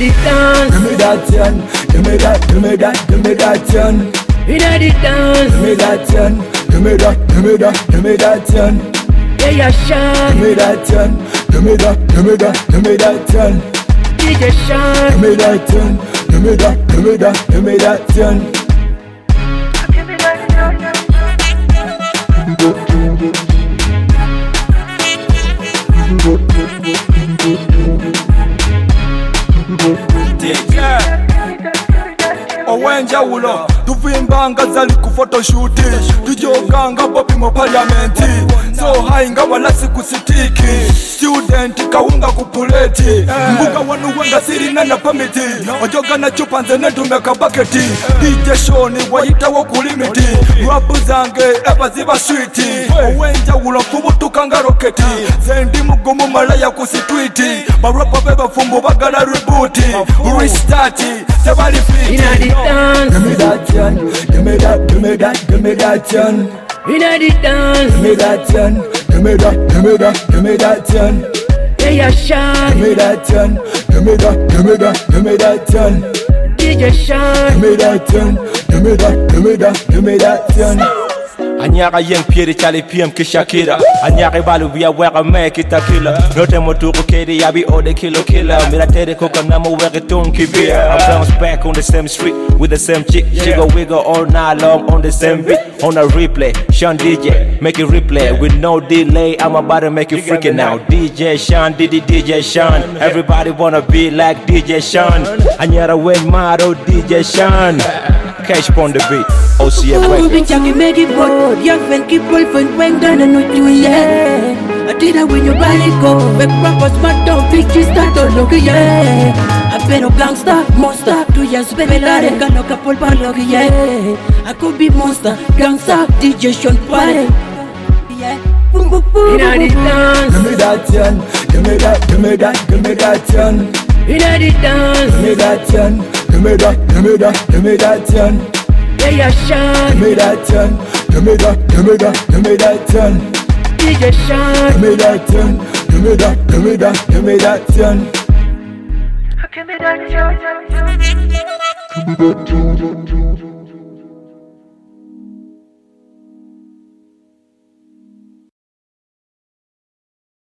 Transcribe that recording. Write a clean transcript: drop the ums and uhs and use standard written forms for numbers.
the dance. Give me that yan, give me that, give me that, give me that yan. Inna the dance. Give me that yan, give me that, give me that, give me that yan. Yeah, you shine. Give me that yan, give me that, give me that, give me that yan. DJ Sean. Give me that yan, give me that, give me that, give me that yan. Owenjawulo tuvimbanga zali ku photoshoot tujoganga bobi mu parliament so high nga walasi ku sitiki student kawunga ku puleti mbuga wanu wanga sirina na permit ojoga na chupa nze netumeka bucket DJ Sean wayitawo ku limit rap zange abaziba sweet Owenjawulo fubutukanga rocket zendi mugumu malaya ku street barapa beba fumbo bagala reboot restart sebali fit. Inna the dance. Give me that yan, give me that, give me that, give me that yan. Inna the dance. Give me that yan, give me that, give me that, give me that yan. Yeah, you shine. Give me that yan, give me that, give me that, give me that yan. DJ Sean. Give me that yan, give me that, give me that, give me that yan. Anyaka yeng piri chali PM kishakira. Anyaka balu biya wega make it a killer. Note motuku kedi yabi ode kilo killer. Mira tere koka namo wega tonki beer. I bounce back on the same street with the same chick. She go wiggle all night long on the same beat. On a replay, Sean DJ, make it replay with no delay. I'm about to make it freaking now. DJ Sean, DJ Sean. Everybody wanna be like DJ Sean. Anyara win maro DJ Sean. Cash on the beat. OCF Moving junkie made it bored. Young friend keep boyfriend when done and not you yeah. I did that when you body go. Back rappers but don't pictures start to look yeah. I been a gangster, monster. 2 years baby lare got no couple but look yeah. I could be monster, gangster, DJ Sean party. Yeah. Boom boom boom. Inna the dance. Give me that yan, give me that, give me that, give me that yan. Inna the dance. Give me that yan, give me that, give me that, give me that yan. Yeah, you shine. Give me that yan, give me that, give me that, give me that yan. DJ Sean. Give me that yan, give me that, give me that, give me that yan. Give me that,